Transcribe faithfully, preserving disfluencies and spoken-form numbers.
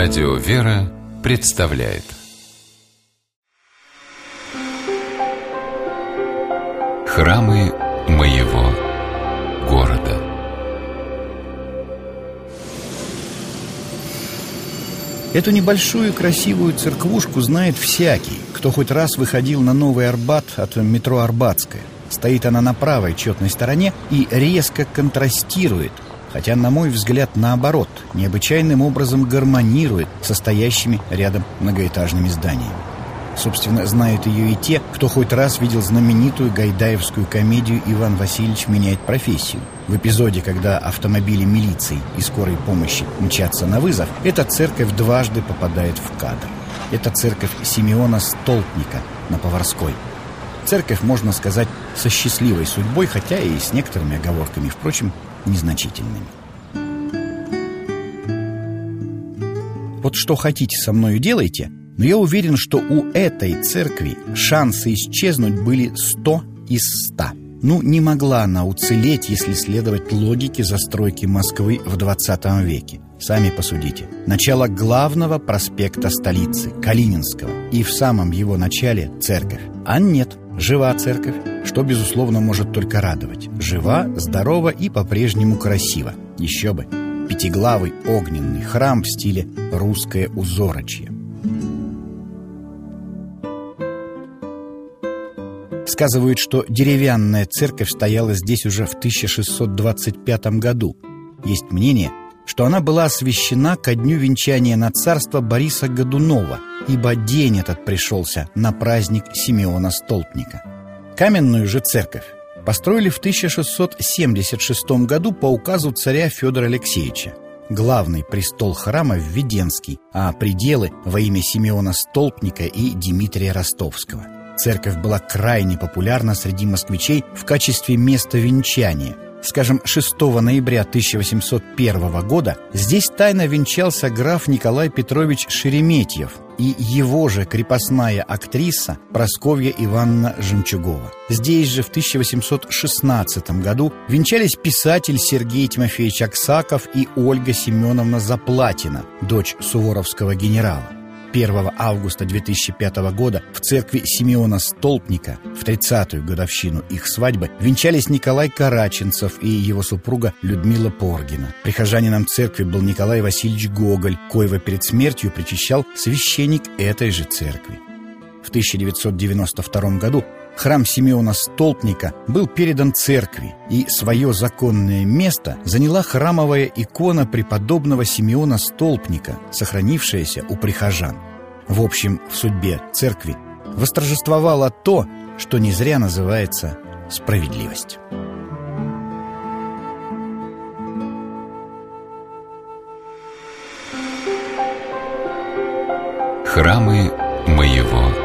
Радио «Вера» представляет Храмы моего города. Эту небольшую красивую церквушку знает всякий, кто хоть раз выходил на Новый Арбат от метро Арбатская. Стоит она на правой четной стороне и резко контрастирует, хотя, на мой взгляд, наоборот, необычайным образом гармонирует со стоящими рядом многоэтажными зданиями. Собственно, знают ее и те, кто хоть раз видел знаменитую гайдаевскую комедию «Иван Васильевич меняет профессию». В эпизоде, когда автомобили милиции и скорой помощи мчатся на вызов, эта церковь дважды попадает в кадр. Это церковь Симеона Столпника на Поварской. Церковь, можно сказать, со счастливой судьбой, хотя и с некоторыми оговорками, впрочем, незначительными. Вот что хотите со мною делайте, но я уверен, что у этой церкви шансы исчезнуть были сто из ста. Ну, не могла она уцелеть, если следовать логике застройки Москвы в двадцатом веке. Сами посудите. Начало главного проспекта столицы, Калининского, и в самом его начале церковь. А нет, жива церковь, что, безусловно, может только радовать. Жива, здорова и по-прежнему красива. Еще бы. Пятиглавый огненный храм в стиле русское узорочье. Сказывают, что деревянная церковь стояла здесь уже в тысяча шестьсот двадцать пятом году. Есть мнение, что она была освящена ко дню венчания на царство Бориса Годунова, ибо день этот пришелся на праздник Симеона Столпника. Каменную же церковь построили в тысяча шестьсот семьдесят шестом году по указу царя Федора Алексеевича. Главный престол храма Введенский, а пределы во имя Симеона Столпника и Дмитрия Ростовского. Церковь была крайне популярна среди москвичей в качестве места венчания. Скажем, шестого ноября тысяча восемьсот первого года здесь тайно венчался граф Николай Петрович Шереметьев и его же крепостная актриса Прасковья Ивановна Жемчугова. Здесь же в тысяча восемьсот шестнадцатом году венчались писатель Сергей Тимофеевич Аксаков и Ольга Семеновна Заплатина, дочь суворовского генерала. первого августа две тысячи пятого года в церкви Симеона Столпника в тридцатую годовщину их свадьбы венчались Николай Караченцев и его супруга Людмила Поргина. Прихожанином церкви был Николай Васильевич Гоголь, коего перед смертью причащал священник этой же церкви. В тысяча девятьсот девяносто втором году храм Симеона Столпника был передан церкви, и свое законное место заняла храмовая икона преподобного Симеона Столпника, сохранившаяся у прихожан. В общем, в судьбе церкви восторжествовало то, что не зря называется справедливость. Храмы моего